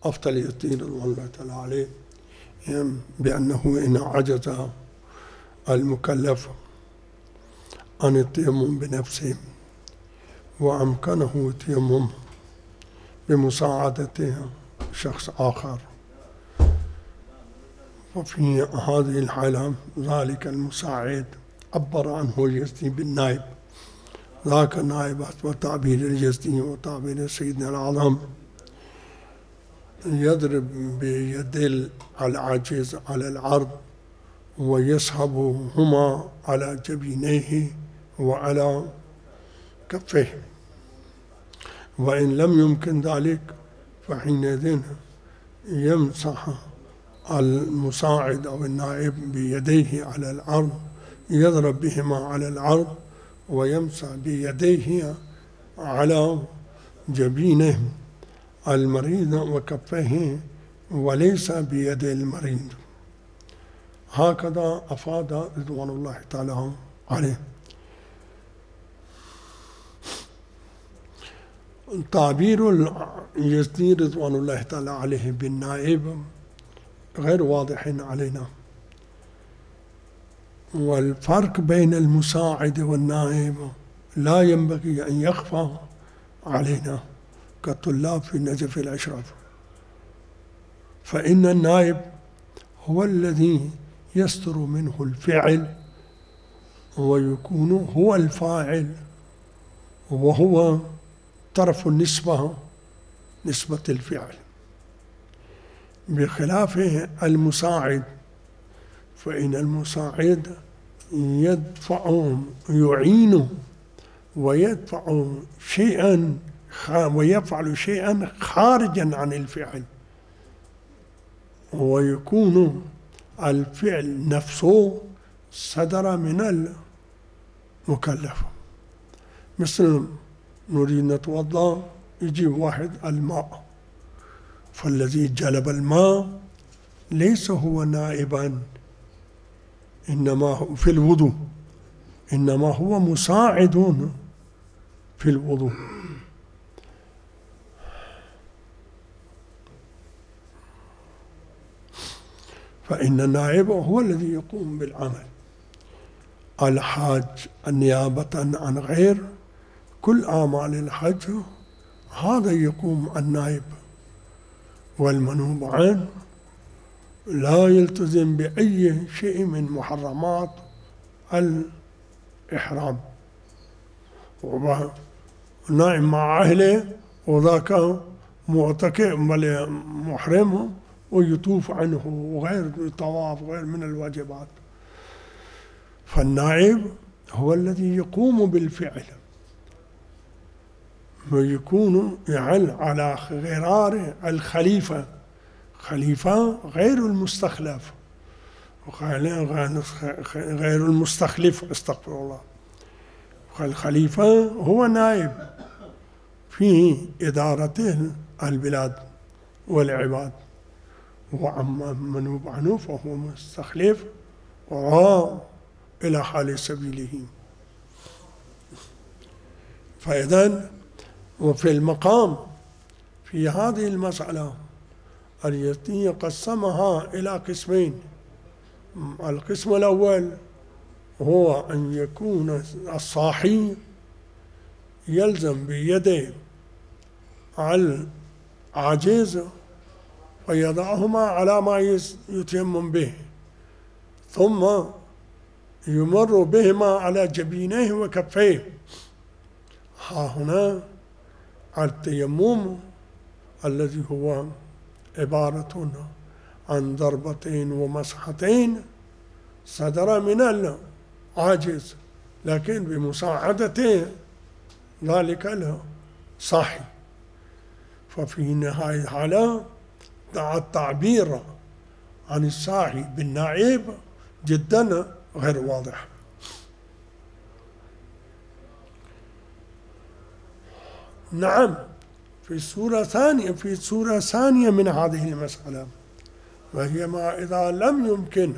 أفتى اليزيد رضوان الله تعالى عليه بأنه إن عجز المكلف عن التيمم بنفسه وأمكنه التيمم بمساعدة شخص آخر، وفي هذه الحالة ذلك المساعد عبر عنه اليزدي بالنائب. ذاك النائب حسب تعبير اليزدي وتعبير سيدنا الأعظم يضرب بيد العاجز على العرض ويسحبهما على جبينيه وعلى كفيه، وإن لم يمكن ذلك فحينئذ يمسح المساعد أو النائب بيديه على العرض، يضرب بهما على العرض ويمسح بيديه على جبينه المريض وكفيه وليس بيد المريض. هكذا أفاد رضوان الله تعالى عليه. تعبير اليزدي رضوان الله تعالى عليه بالنائب غير واضح علينا، والفرق بين المساعد والنائب لا ينبغي أن يخفى علينا كطلاب في النجف الأشرف، فإن النائب هو الذي يستر منه الفعل ويكون هو الفاعل، وهو طرف النسبة، نسبة الفعل، بخلاف المساعد فإن المساعد يعين ويدفع شيئا ويفعل شيئا خارجا عن الفعل، ويكون الفعل نفسه صدر من المكلف. مثل نريد نتوضأ يجيب واحد الماء، فالذي جلب الماء ليس هو نائبا إنما هو في الوضوء، إنما هو مساعد في الوضوء. فإن النائب هو الذي يقوم بالعمل. الحاج نيابة عن غير كل أعمال الحج هذا يقوم النائب، والمنوب عنه لا يلتزم بأي شيء من محرمات الإحرام، والنائب مع أهله وذاك معتكف بل محرم ويطوف عنه وغير طواف وغير من الواجبات. فالنائب هو الذي يقوم بالفعل ويكون على غرار الخليفة، خليفة غير المستخلف غير المستخلف، استغفر الله. الخليفة هو نائب في إدارة البلاد والعباد، وأما منوب عنه فهو مستخلف إلى حال سبيله. فإذن وفي المقام في هذه المسألة اليزدي قسمها إلى قسمين. القسم الأول هو أن يكون الصاحي يلزم بيده على العاجز ويضعهما على ما يتيمم به، ثم يمر بهما على جبينيه وكفيه. ها هنا التيمم الذي هو عبارة عن ضربتين ومسحتين صدر من العاجز، لكن بمساعدة ذلك الصاحي. ففي نهاية الحالة التعبير عن الصاحي بالنائب جدا غير واضح. نعم، في صورة ثانية من هذه المسألة، وهي ما إذا لم يمكن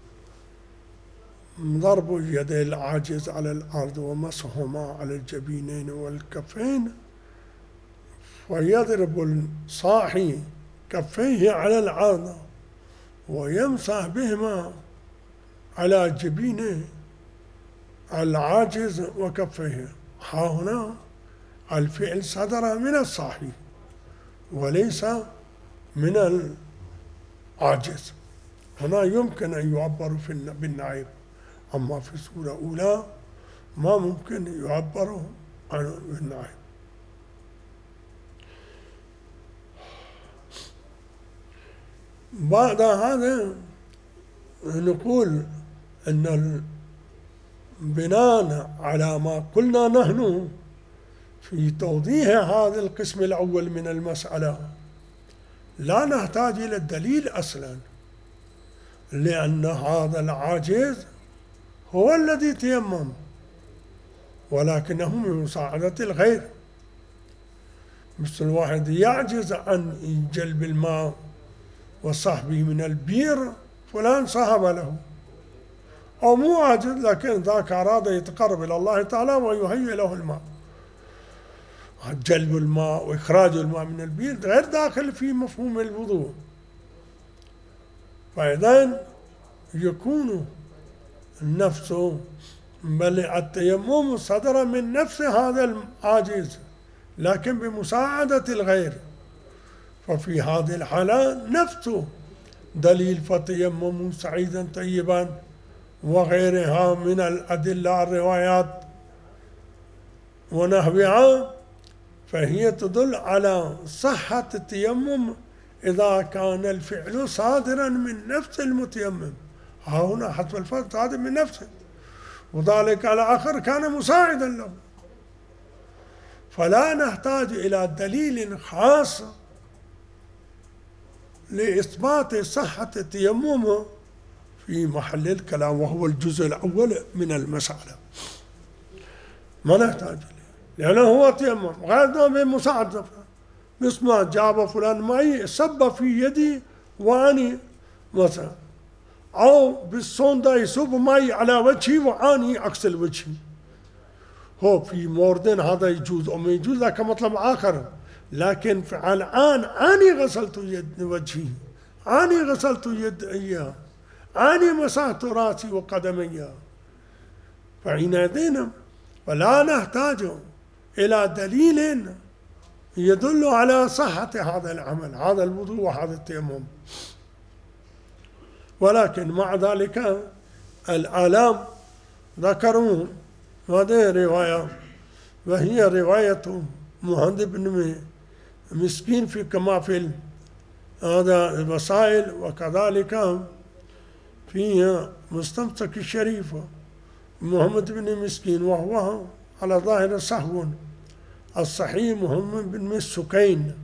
ضرب يدي العاجز على الأرض ومسحهما على الجبينين والكفين، ويضرب الصاحي كفيه على العارضة ويمسح بهما على جبينه العاجز وكفيه. ها هنا الفعل صدر من الصاحي وليس من العاجز. هنا يمكن أن يعبر بالنائب، أما في السورة الأولى ما ممكن يعبر عنه بالنائب. بعد هذا نقول أن بناء على ما قلنا نحن في توضيح هذا القسم الأول من المسألة لا نحتاج إلى الدليل أصلا، لأن هذا العاجز هو الذي تيمم ولكنه من مساعدة الغير. مثل واحد يعجز عن جلب الماء وصحبه من البير، فلان صهب له، أو مو عاجز لكن ذاك أراد يتقرب إلى الله تعالى ويهيئ له الماء. جلب الماء وإخراج الماء من البير غير داخل في مفهوم الوضوء، فإذا يكون النفس بل التيمم صدر من نفس هذا العاجز لكن بمساعدة الغير، ففي هذه الحالة نفس دليل فتيمموا سعيدا طيبا وغيرها من الأدلة الروايات ونحوها، فهي تدل على صحة التيمم إذا كان الفعل صادرا من نفس المتيمم. ها هنا حتم الفرد صادر من نفسه، وذلك الآخر كان مساعدا له، فلا نحتاج إلى دليل خاص لإثبات صحة التيمم في محل الكلام، وهو الجزء الأول من المسألة. ما نحتاج إليه لأنه هو تيمم غير بمساعدة. مثل ما جاب فلان معي صب في يدي وأني مثلا، أو بالصندة يصب معي على وجهي وأني أغسل وجهي، هو في موردين هذا يجوز أو ما يجوز، ذاك مطلب آخر. لكن الآن أني غسلت يد وجهي، أني غسلت يدي، أني مسحت رأسي وقدمي، فحينئذ فلا نحتاج إلى دليل يدل على صحة هذا العمل، هذا الوضوء وهذا التيمم. ولكن مع ذلك الآلام ذكروا هذه رواية، وهي رواية مهند بن مسكين في كما في هذا الوسائل، وكذلك في مستمسك الشريف محمد بن مسكين، وهو على ظاهر سهو. الصحيح محمد بن مسكين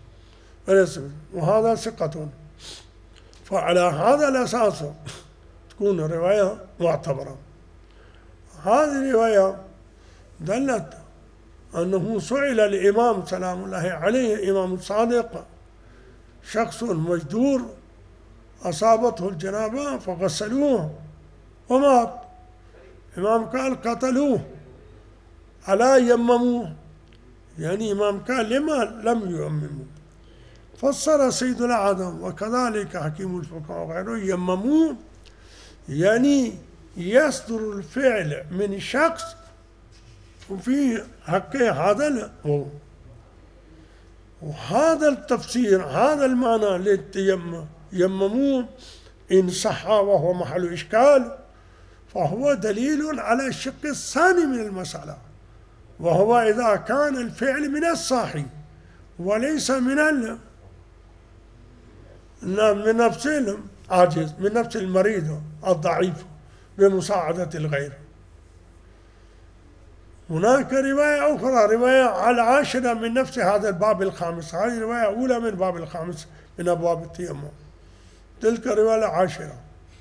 وهذا ثقة، فعلى هذا الأساس تكون رواية معتبرة. هذه الرواية دلت أنه سئل الإمام سلام الله عليه إمام الصادق شخص مجدور أصابته الجنابة فغسلوه ومات، إمام قال قتلوه ألا يمموه، يعني إمام قال لما لم ييمموا؟ فسر سيد الأعظم وكذلك حكيم الفقهاء وغيره يمموه، يعني يصدر الفعل من شخص وفي حقه هذا وهذا التفسير، هذا المعنى للتيمم يممون إن صح وهو محل إشكال، فهو دليل على الشق الثاني من المسألة، وهو إذا كان الفعل من الصاحي وليس من نفس العاجز، من نفس المريض الضعيف بمساعدة الغير. هناك رواية أخرى، رواية العاشرة من نفس هذا الباب الخامس، هذه رواية أولى من الباب الخامس من أبواب التيمم، تلك الرواية العاشرة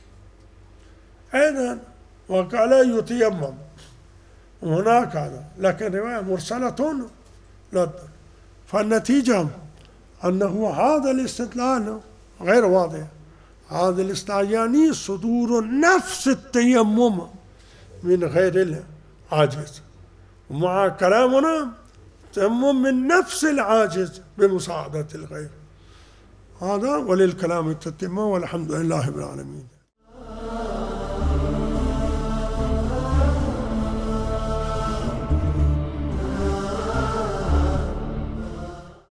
أيضا وقال يتيمم، وهناك هذا، لكن رواية مرسلة لا. فالنتيجة أنه هذا الاستدلال غير واضح، هذا الاستدلال يعني صدور نفس التيمم من غير العاجز، ومع كلامنا تيمم من نفس العاجز بمساعدة الغير. هذا وللكلام التتمة، والحمد لله رب العالمين.